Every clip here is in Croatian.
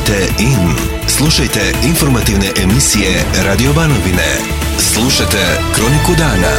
Kliknite in. Slušajte informativne emisije Radio Banovine. Slušajte Kroniku dana.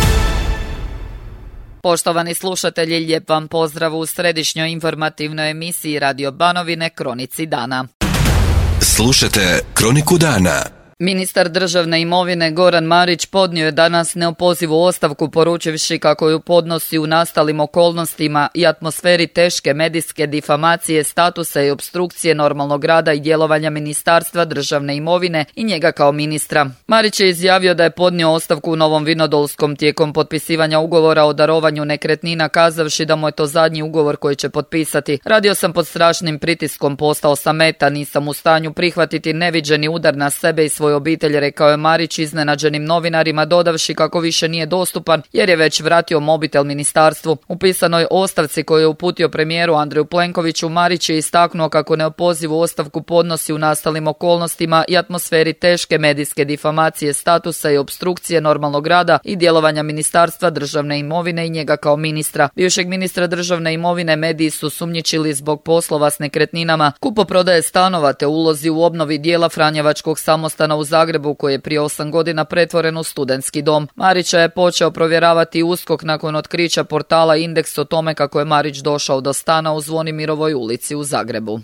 Poštovani slušatelji, lijep vam pozdrav u središnjoj informativnoj emisiji Radio Banovine Kronici dana. Slušajte Kroniku dana. Ministar državne imovine Goran Marić podnio je danas neopozivu ostavku poručivši kako ju podnosi u nastalim okolnostima i atmosferi teške medijske difamacije, statusa i opstrukcije normalnog rada i djelovanja Ministarstva državne imovine i njega kao ministra. Marić je izjavio da je podnio ostavku u Novom Vinodolskom tijekom potpisivanja ugovora o darovanju nekretnina, kazavši da mu je to zadnji ugovor koji će potpisati. Radio sam pod strašnim pritiskom, postao sam meta, nisam u stanju prihvatiti neviđeni udar na sebe i svoju obitelj, rekao je Marić iznenađenim novinarima, dodavši kako više nije dostupan jer je već vratio mobitel ministarstvu. U pisanoj ostavci koju je uputio premijeru Andreju Plenkoviću, Marić je istaknuo kako neopozivu ostavku podnosi u nastalim okolnostima i atmosferi teške medijske difamacije, statusa i opstrukcije normalnog rada i djelovanja Ministarstva državne imovine i njega kao ministra. Bivšeg ministra državne imovine mediji su sumnjičili zbog poslova s nekretninama, kupoprodaje stanova te ulozi u obnovi dijela Franjevačkog samostana u Zagrebu koji je prije 8 godina pretvoren u studentski dom. Marića je počeo provjeravati USKOK nakon otkrića portala Indeks o tome kako je Marić došao do stana u Zvonimirovoj ulici u Zagrebu.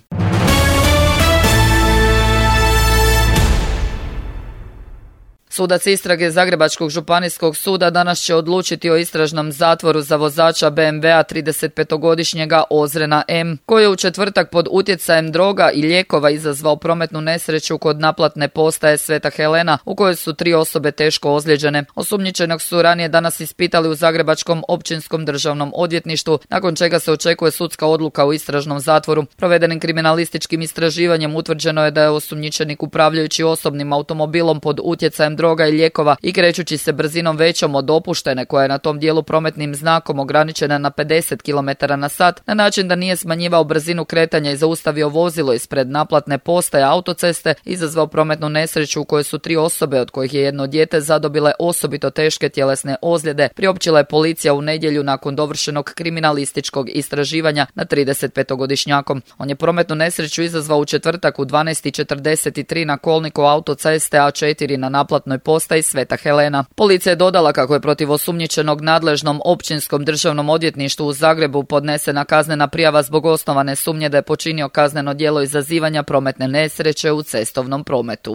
Sudac istrage Zagrebačkog županijskog suda danas će odlučiti o istražnom zatvoru za vozača BMW-a 35-godišnjega Ozrena M, koji je u četvrtak pod utjecajem droga i lijekova izazvao prometnu nesreću kod naplatne postaje Sveta Helena, u kojoj su 3 osobe teško ozlijeđene. Osumnjičenog su ranije danas ispitali u Zagrebačkom općinskom državnom odvjetništvu, nakon čega se očekuje sudska odluka u istražnom zatvoru. Provedenim kriminalističkim istraživanjem utvrđeno je da je osumnjičenik upravljajući osobnim automobilom pod utjecajem droga i lijekova i krećući se brzinom većom od dopuštene, koja je na tom dijelu prometnim znakom ograničena na 50 km/h, na način da nije smanjivao brzinu kretanja i zaustavio vozilo ispred naplatne postaje autoceste, izazvao prometnu nesreću u kojoj su 3 osobe, od kojih je jedno dijete, zadobile osobito teške tjelesne ozljede, priopćila je policija u nedjelju nakon dovršenog kriminalističkog istraživanja nad 35-godišnjakom. On je prometnu nesreću izazvao u četvrtak u 12:43 na kolniku autoceste A4 na naplatnoj postaji Sveta Helena. Policija je dodala kako je protiv osumnjičenog nadležnom općinskom državnom odvjetništvu u Zagrebu podnesena kaznena prijava zbog osnovane sumnje da je počinio kazneno djelo izazivanja prometne nesreće u cestovnom prometu.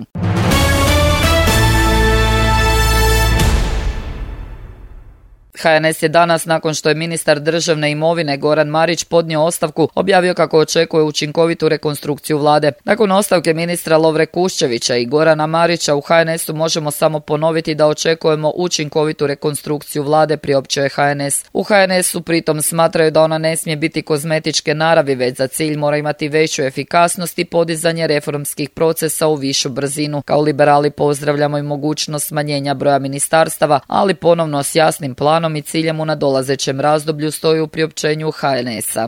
HNS je danas, nakon što je ministar državne imovine Goran Marić podnio ostavku, objavio kako očekuje učinkovitu rekonstrukciju vlade. Nakon ostavke ministra Lovre Kuščevića i Gorana Marića u HNS-u možemo samo ponoviti da očekujemo učinkovitu rekonstrukciju vlade, priopćio je HNS. U HNS-u pritom smatraju da ona ne smije biti kozmetičke naravi, već za cilj mora imati veću efikasnost i podizanje reformskih procesa u višu brzinu. Kao liberali pozdravljamo i mogućnost smanjenja broja ministarstava, ali ponovno s jasnim planom i ciljem u nadolazećem razdoblju, stoji u priopćenju HNS-a.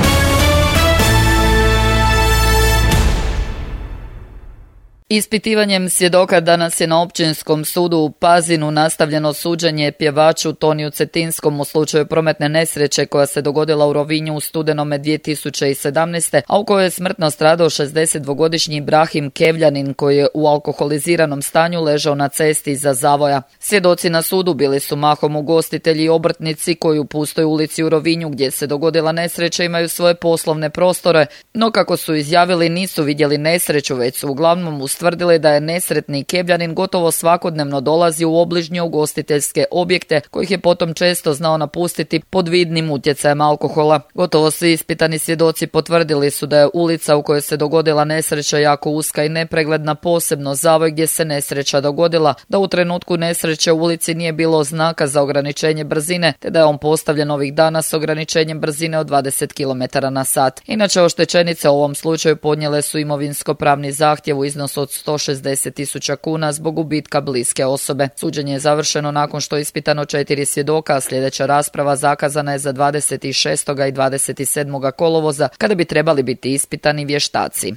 Ispitivanjem svjedoka danas je na Općinskom sudu u Pazinu nastavljeno suđenje pjevaču Toniju Cetinskom u slučaju prometne nesreće koja se dogodila u Rovinju u studenome 2017. a u kojoj je smrtno stradao 62-godišnji Ibrahim Kevljanin koji je u alkoholiziranom stanju ležao na cesti iza zavoja. Svjedoci na sudu bili su mahom ugostitelji i obrtnici koji u pustoj ulici u Rovinju gdje se dogodila nesreća imaju svoje poslovne prostore, no kako su izjavili nisu vidjeli nesreću, već su uglavnom ustvrdili da je nesretni Kevljanin gotovo svakodnevno dolazi u obližnje ugostiteljske objekte, kojih je potom često znao napustiti pod vidnim utjecajem alkohola. Gotovo svi ispitani svjedoci potvrdili su da je ulica u kojoj se dogodila nesreća jako uska i nepregledna, posebno zavoj gdje se nesreća dogodila, da u trenutku nesreće u ulici nije bilo znaka za ograničenje brzine, te da je on postavljen ovih dana s ograničenjem brzine od 20 km/h. Inače, oštećenice u ovom slučaju podnijele su imovinsko-pravni zahtjev u iznosu od 160.000 kuna zbog gubitka bliske osobe. Suđenje je završeno nakon što je ispitano 4 svjedoka, a sljedeća rasprava zakazana je za 26. i 27. kolovoza, kada bi trebali biti ispitani vještaci.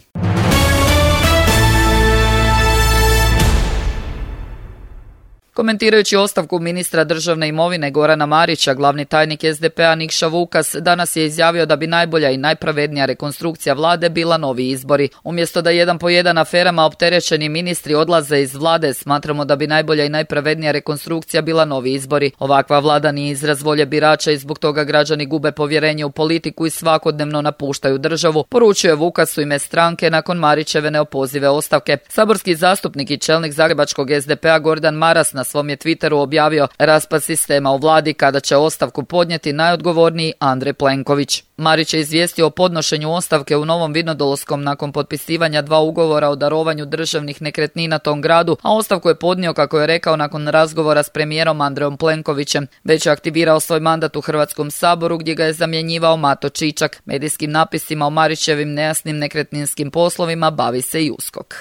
Komentirajući ostavku ministra državne imovine Gorana Marića, glavni tajnik SDP-a Nikša Vukas danas je izjavio da bi najbolja i najpravednija rekonstrukcija vlade bila novi izbori. Umjesto da jedan po jedan aferama opterećeni ministri odlaze iz vlade, smatramo da bi najbolja i najpravednija rekonstrukcija bila novi izbori. Ovakva vlada nije izraz volje birača i zbog toga građani gube povjerenje u politiku i svakodnevno napuštaju državu, poručuje Vukas u ime stranke nakon Marićeve neopozive ostavke. Saborski zastupnik i čelnik zagrebačkog SDP-a Gordan Maras na svom je Twitteru objavio raspad sistema u vladi kada će ostavku podnijeti najodgovorniji Andrej Plenković. Marić je izvijestio o podnošenju ostavke u Novom Vinodolskom nakon potpisivanja 2 ugovora o darovanju državnih nekretnina tom gradu, a ostavku je podnio, kako je rekao, nakon razgovora s premijerom Andrejom Plenkovićem. Već je aktivirao svoj mandat u Hrvatskom saboru gdje ga je zamjenjivao Mato Čičak. Medijskim napisima o Marićevim nejasnim nekretninskim poslovima bavi se i USKOK.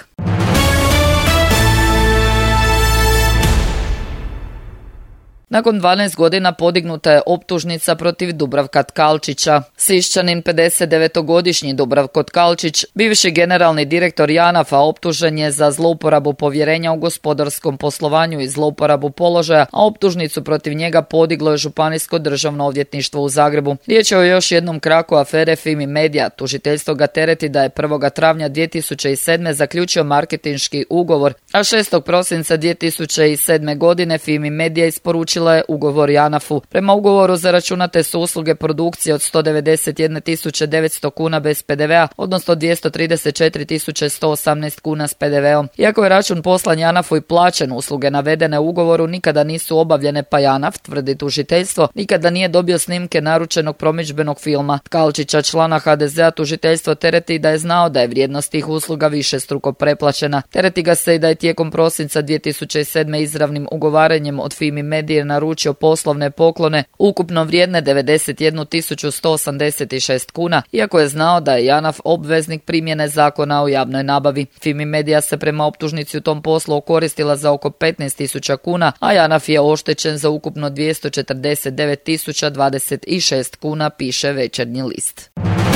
Nakon 12 godina podignuta je optužnica protiv Dubravka Tkalčića. Siščanin 59-godišnji Dubravko Tkalčić, bivši generalni direktor JANAF-a, optužen je za zlouporabu povjerenja u gospodarskom poslovanju i zlouporabu položaja, a optužnicu protiv njega podiglo je Županijsko državno odvjetništvo u Zagrebu. Riječ je o još jednom kraku afere Fimi Media. Tužiteljstvo ga tereti da je 1. travnja 2007. zaključio marketinški ugovor, a 6. prosinca 2007. godine Fimi Media isporučila je ugovor JANAF-u. Prema ugovoru zaračunate su usluge produkcije od 191.900 kuna bez PDV-a, odnosno 234.118 kuna s PDV-om. Iako je račun poslan JANAF-u i plaćen, usluge navedene u ugovoru nikada nisu obavljene, pa JANAF, tvrdi tužiteljstvo, nikada nije dobio snimke naručenog promidžbenog filma. Tkalčića, člana HDZ-a, tužiteljstvo tereti da je znao da je vrijednost tih usluga višestruko preplaćena. Tereti ga se i da je tijekom prosinca 2007. izravnim ugovaranjem od Fimi Medije naručio poslovne poklone ukupno vrijedne 91.186 kuna, iako je znao da je JANAF obveznik primjene zakona o javnoj nabavi. Fimi Media se prema optužnici u tom poslu okoristila za oko 15.000 kuna, a JANAF je oštećen za ukupno 249.026 kuna, piše Večernji list.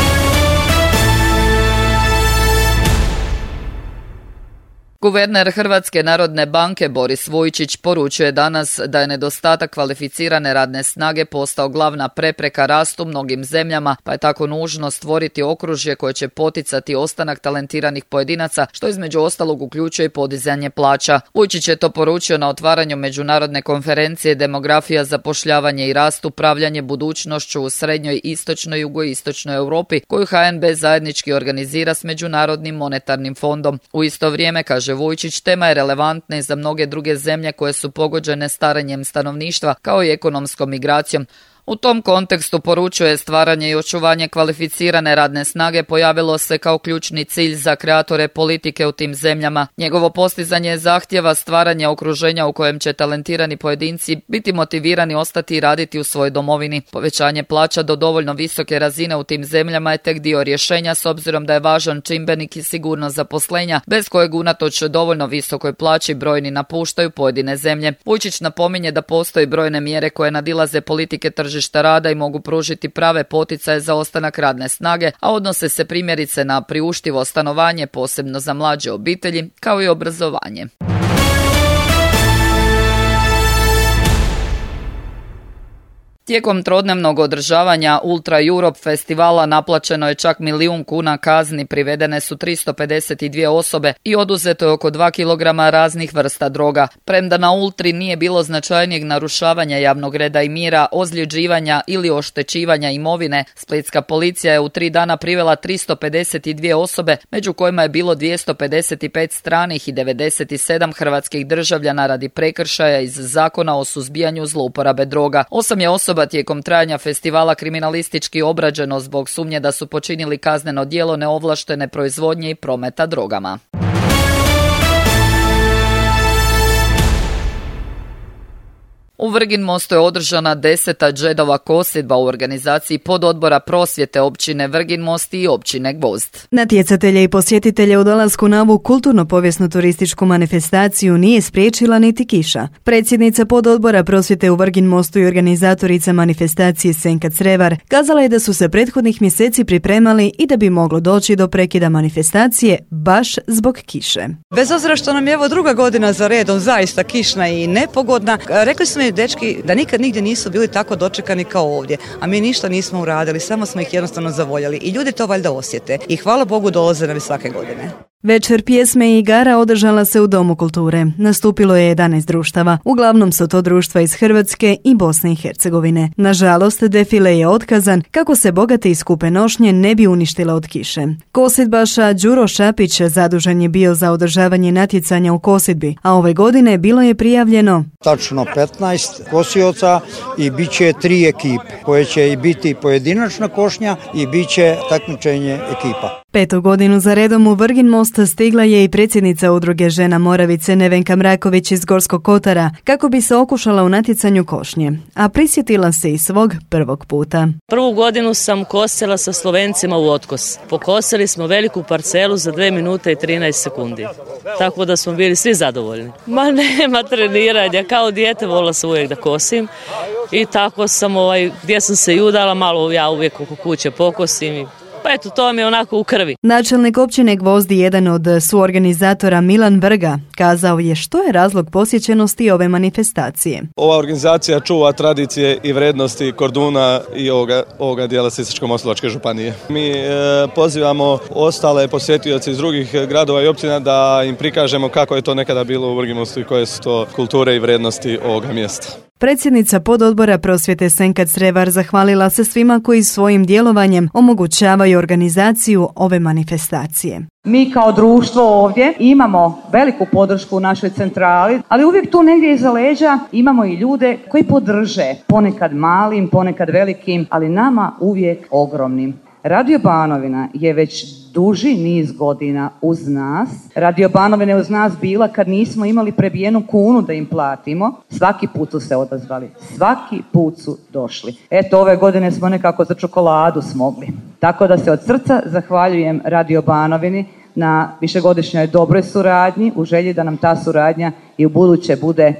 Guverner Hrvatske narodne banke Boris Vujčić poručuje danas da je nedostatak kvalificirane radne snage postao glavna prepreka rastu mnogim zemljama, pa je tako nužno stvoriti okružje koje će poticati ostanak talentiranih pojedinaca, što između ostalog uključuje i podizanje plaća. Vujčić je to poručio na otvaranju međunarodne konferencije Demografija, zapošljavanje i rast, upravljanje budućnošću u srednjoj, istočnoj i jugoistočnoj Europi, koju HNB zajednički organizira s Međunarodnim monetarnim fondom. U isto vrijeme, kaže Vujčić, tema je relevantna i za mnoge druge zemlje koje su pogođene starenjem stanovništva kao i ekonomskom migracijom. U tom kontekstu poručuje stvaranje i očuvanje kvalificirane radne snage pojavilo se kao ključni cilj za kreatore politike u tim zemljama. Njegovo postizanje zahtjeva stvaranje okruženja u kojem će talentirani pojedinci biti motivirani ostati i raditi u svojoj domovini. Povećanje plaća do dovoljno visoke razine u tim zemljama je tek dio rješenja, s obzirom da je važan čimbenik i sigurnost zaposlenja, bez kojeg unatoč dovoljno visokoj plaći brojni napuštaju pojedine zemlje. Vujčić napominje da postoji brojne mjere koje nadilaze politike tržišta rada i mogu pružiti prave poticaje za ostanak radne snage, a odnose se primjerice na priuštivo stanovanje, posebno za mlađe obitelji, kao i obrazovanje. Tijekom trodnevnog održavanja Ultra Europe festivala naplaćeno je čak 1 milijun kuna kazni, privedene su 352 osobe i oduzeto je oko 2 kg raznih vrsta droga. Premda na Ultri nije bilo značajnijeg narušavanja javnog reda i mira, ozljeđivanja ili oštećivanja imovine, splitska policija je u 3 dana privela 352 osobe, među kojima je bilo 255 stranih i 97 hrvatskih državljana radi prekršaja iz Zakona o suzbijanju zlouporabe droga. 8 je osoba tijekom trajanja festivala kriminalistički obrađeno zbog sumnje da su počinili kazneno djelo neovlaštene proizvodnje i prometa drogama. U Vrginmostu je održana 10. džedova kosidba u organizaciji pododbora prosvjete općine Vrginmost i općine Gvozd. Natjecatelje i posjetitelje u dolasku na ovu kulturno-povijesnu turističku manifestaciju nije spriječila niti kiša. Predsjednica pododbora prosvjete u Vrginmostu i organizatorica manifestacije Senka Crevar kazala je da su se prethodnih mjeseci pripremali i da bi moglo doći do prekida manifestacije baš zbog kiše. Bez obzira što nam je evo druga godina za redom zaista kišna i nepogodna, rekli su mi dečki da nikad nigdje nisu bili tako dočekani kao ovdje, a mi ništa nismo uradili, samo smo ih jednostavno zavoljali i ljudi to valjda osjete i hvala Bogu dolaze nam svake godine. Večer pjesme i igara održala se u Domu kulture. Nastupilo je 11 društava. Uglavnom su to društva iz Hrvatske i Bosne i Hercegovine. Nažalost, defile je otkazan kako se bogate i skupe nošnje ne bi uništile od kiše. Kosidbaša Đuro Šapić zadužen je bio za održavanje natjecanja u kosidbi, a ove godine bilo je prijavljeno tačno 15 kosioca i bit će 3 ekipe koje će i biti pojedinačna košnja i bit će takmičenje ekipa. 5. godinu za redom u Vrginmost stigla je i predsjednica udruge Žena Moravice Nevenka Mraković iz Gorskog Kotara kako bi se okušala u natjecanju košnje, a prisjetila se i svog prvog puta. Prvu godinu sam kosila sa Slovencima u Otkos. Pokosili smo veliku parcelu za 2 minute i 13 sekundi. Tako da smo bili svi zadovoljni. Ma nema treniranja, kao dijete volila sam uvijek da kosim i tako sam gdje sam se udala, malo ja uvijek oko kuće pokosim i pa eto, to mi je onako u krvi. Načelnik općine Gvozdi, jedan od suorganizatora Milan Vrga, kazao je što je razlog posjećenosti ove manifestacije. Ova organizacija čuva tradicije i vrednosti Korduna i ovoga dijela Sisačko-moslavačke županije. Mi pozivamo ostale posjetioce iz drugih gradova i općina da im prikažemo kako je to nekada bilo u Vrginmostu i koje su to kulture i vrednosti ovoga mjesta. Predsjednica pododbora prosvjete Senka Crevar zahvalila se svima koji svojim djelovanjem omogućavaju organizaciju ove manifestacije. Mi kao društvo ovdje imamo veliku podršku u našoj centrali, ali uvijek tu negdje iza leđa imamo i ljude koji podrže, ponekad malim, ponekad velikim, ali nama uvijek ogromnim. Radio Banovina je već duži niz godina uz nas. Radio Banovina je uz nas bila kad nismo imali prebijenu kunu da im platimo. Svaki put su se odazvali, svaki put su došli. Eto, ove godine smo nekako za čokoladu smogli. Tako da se od srca zahvaljujem Radio Banovini na višegodišnjoj dobroj suradnji, u želji da nam ta suradnja i u buduće bude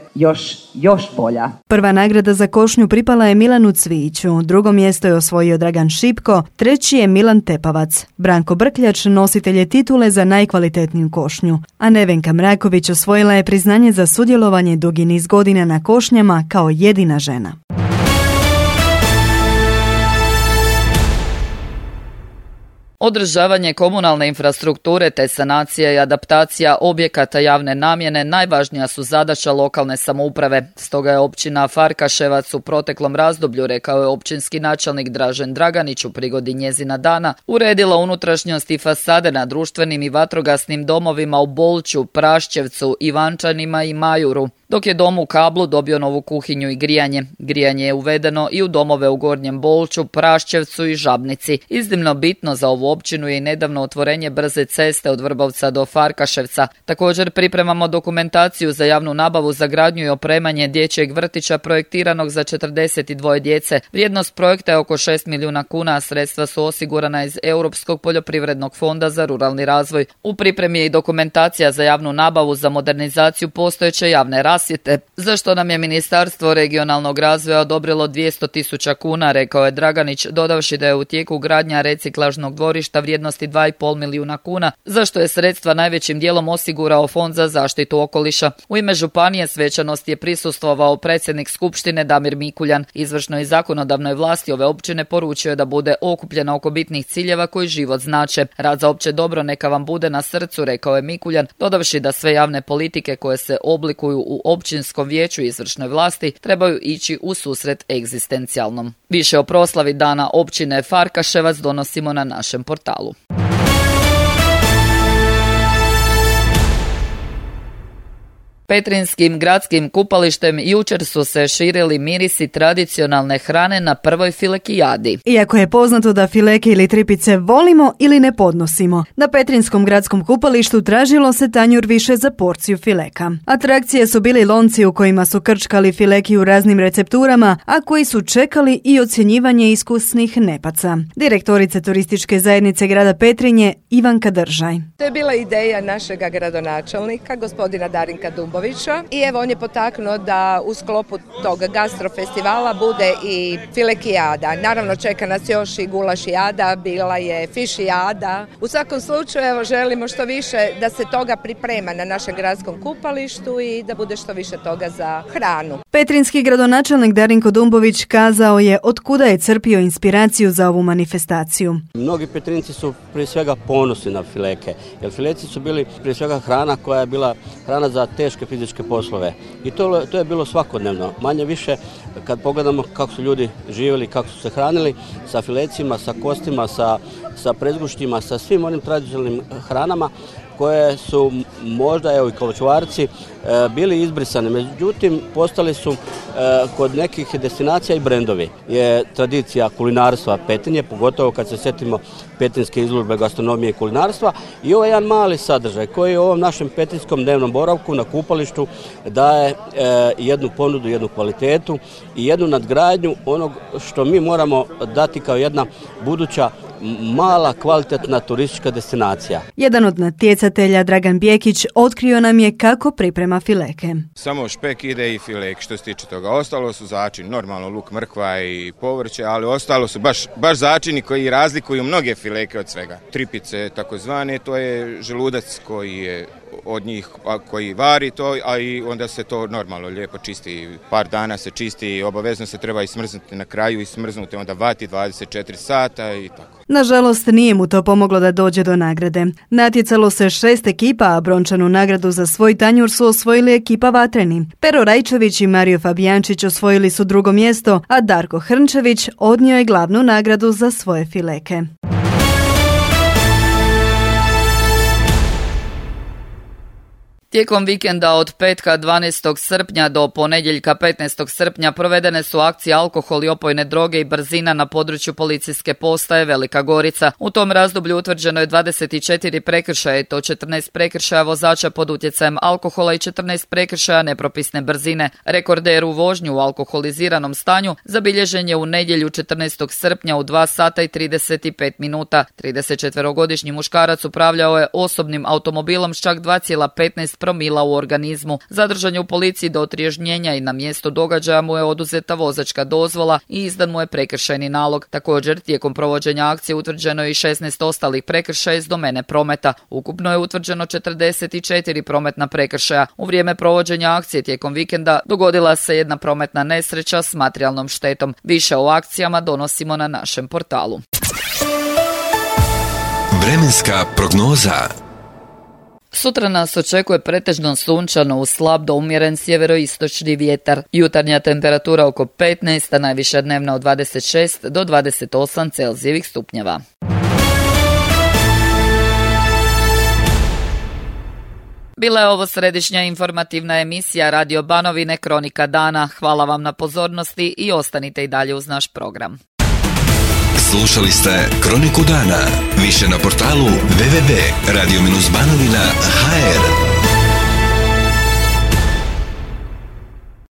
još bolja. Prva nagrada za košnju pripala je Milanu Cvijiću, drugo mjesto je osvojio Dragan Šipko, treći je Milan Tepavac. Branko Brkljač nositelj je titule za najkvalitetniju košnju, a Nevenka Mraković osvojila je priznanje za sudjelovanje dugi niz godina na košnjama kao jedina žena. Održavanje komunalne infrastrukture te sanacija i adaptacija objekata javne namjene najvažnija su zadaća lokalne samouprave. Stoga je općina Farkaševac u proteklom razdoblju, rekao je općinski načelnik Dražen Draganić u prigodi njezina dana, uredila unutrašnjost i fasade na društvenim i vatrogasnim domovima u Bolču, Prašćevcu, Ivančanima i Majuru, dok je dom u Kablu dobio novu kuhinju i grijanje. Grijanje je uvedeno i u domove u Gornjem Bolču, Prašćevcu i Žabnici. Iznimno bitno za ovu općinu je i nedavno otvorenje brze ceste od Vrbovca do Farkaševca. Također pripremamo dokumentaciju za javnu nabavu za gradnju i opremanje dječjeg vrtića projektiranog za 42 djece. Vrijednost projekta je oko 6 milijuna kuna, a sredstva su osigurana iz Europskog poljoprivrednog fonda za ruralni razvoj. U pripremi je i dokumentacija za javnu nabavu za modernizaciju postojeće javne rasvjete, za što nam je Ministarstvo regionalnog razvoja odobrilo 200.000 kuna, rekao je Draganić, dodavši da je u tijeku gradnja reciklažnog dvorišta vrijednosti 2,5 milijuna kuna, za što je sredstva najvećim dijelom osigurao Fond za zaštitu okoliša. U ime županije svečanosti je prisustvovao predsjednik skupštine Damir Mikuljan. Izvršnoj i zakonodavnoj vlasti ove općine poručio je da bude okupljena oko bitnih ciljeva koji život znače. Rad za opće dobro neka vam bude na srcu, rekao je Mikuljan, dodavši da sve javne politike koje se oblikuju u općinskom vijeću i izvršnoj vlasti trebaju ići u susret egzistencijalnom. Više o proslavi dana općine Farkaševac donosimo na našem portalu. Petrinjskim gradskim kupalištem jučer su se širili mirisi tradicionalne hrane na prvoj filekijadi. Iako je poznato da fileke ili tripice volimo ili ne podnosimo, na Petrinjskom gradskom kupalištu tražilo se tanjur više za porciju fileka. Atrakcije su bili lonci u kojima su krčkali fileki u raznim recepturama, a koji su čekali i ocjenjivanje iskusnih nepaca. Direktorica turističke zajednice grada Petrinje Ivanka Držaj. To je bila ideja našega gradonačelnika, gospodina Darinka Dumbovića, i evo on je potaknuo da u sklopu tog gastrofestivala bude i filekijada. Naravno čeka nas još i gulašijada, bila je fišijada. U svakom slučaju evo želimo što više da se toga priprema na našem gradskom kupalištu i da bude što više toga za hranu. Petrinjski gradonačelnik Darinko Dumbović kazao je od kuda je crpio inspiraciju za ovu manifestaciju. Mnogi Petrinjci su prije svega ponosni na fileke, jer fileci su bili prije svega hrana koja je bila hrana za teške fizičke poslove. I to je bilo svakodnevno. Manje više kad pogledamo kako su ljudi živjeli, kako su se hranili sa filecima, sa kostima, sa prezguštima, sa svim onim tradicionalnim hranama koje su možda, evo i kao čuvarci, bili izbrisane. Međutim, postali su kod nekih destinacija i brendovi. Je tradicija kulinarstva Petrinje, pogotovo kad se sjetimo petrinjske izložbe gastronomije i kulinarstva. I ovo je jedan mali sadržaj koji u ovom našem petrinjskom dnevnom boravku na kupalištu daje jednu ponudu, jednu kvalitetu i jednu nadgradnju onog što mi moramo dati kao jedna buduća mala kvalitetna turistička destinacija. Jedan od natjecatelja, Dragan Bjekić, otkrio nam je kako priprema fileke. Samo špek ide i filek što se tiče toga. Ostalo su začini, normalno luk, mrkva i povrće, ali ostalo su baš začini koji razlikuju mnoge fileke od svega. Tripice takozvane, to je želudac koji je od njih koji vari to, a i onda se to normalno lijepo čisti. Par dana se čisti, obavezno se treba i smrznuti na kraju i smrznuti onda vati 24 sata i tako. Nažalost, nije mu to pomoglo da dođe do nagrade. Natjecalo se 6 ekipa, a brončanu nagradu za svoj tanjur su osvojili ekipa Vatreni. Pero Rajčević i Mario Fabijančić osvojili su drugo mjesto, a Darko Hrnčević odnio je glavnu nagradu za svoje fileke. Tijekom vikenda od petka 12. srpnja do ponedjeljka 15. srpnja provedene su akcije alkohol i opojne droge i brzina na području policijske postaje Velika Gorica. U tom razdoblju utvrđeno je 24 prekršaja i to 14 prekršaja vozača pod utjecajem alkohola i 14 prekršaja nepropisne brzine. Rekorder u vožnji u alkoholiziranom stanju zabilježen je u nedjelju 14. srpnja u 2 sata i 35 minuta. 34-godišnji muškarac upravljao je osobnim automobilom s čak 2,15 promila u organizmu. Zadržan je u policiji do otriježnjenja i na mjesto događaja mu je oduzeta vozačka dozvola i izdan mu je prekršajni nalog. Također, tijekom provođenja akcije utvrđeno je i 16 ostalih prekršaja iz domene prometa. Ukupno je utvrđeno 44 prometna prekršaja. U vrijeme provođenja akcije tijekom vikenda dogodila se jedna prometna nesreća s materijalnom štetom. Više o akcijama donosimo na našem portalu. Vremenska prognoza. Sutra nas očekuje pretežno sunčano uz slab do umjeren sjeveroistočni vjetar. Jutarnja temperatura oko 15, a najviša dnevna od 26 do 28 Celzijevih stupnjeva. Bila je ovo središnja informativna emisija Radio Banovine Kronika dana. Hvala vam na pozornosti i ostanite i dalje uz naš program. Slušali ste Kroniku dana. Više na portalu www.radio-banovina.hr.